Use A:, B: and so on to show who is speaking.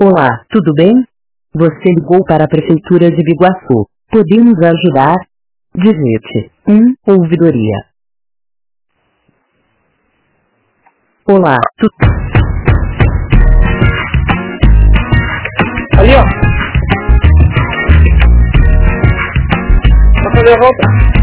A: Olá, tudo bem? Você ligou para a Prefeitura de Biguaçu. Podemos ajudar? Digite 1, ouvidoria. Olá,
B: Ali, ó. Pra fazer a volta.